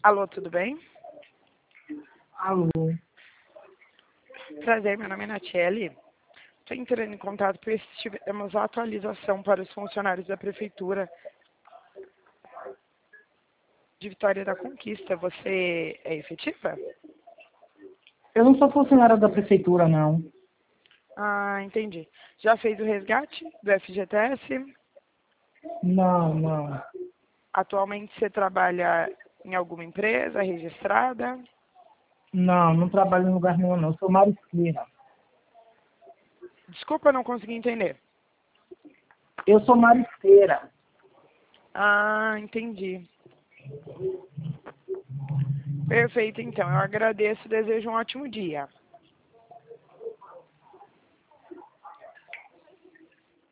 Alô, tudo bem? Alô, Prazer, meu nome é Natiele. Estou entrando em contato porque tivemos a atualização para os funcionários da Prefeitura de Vitória da Conquista. Você é efetiva? eu não sou funcionária da prefeitura, não. Ah, entendi. Já fez o resgate do FGTS? Não. Atualmente você trabalha em alguma empresa registrada? Não trabalho em lugar nenhum, não. Eu sou marisqueira. Desculpa, não consegui entender. Eu sou marisqueira. Ah, entendi. Perfeito, então. Eu agradeço e desejo um ótimo dia.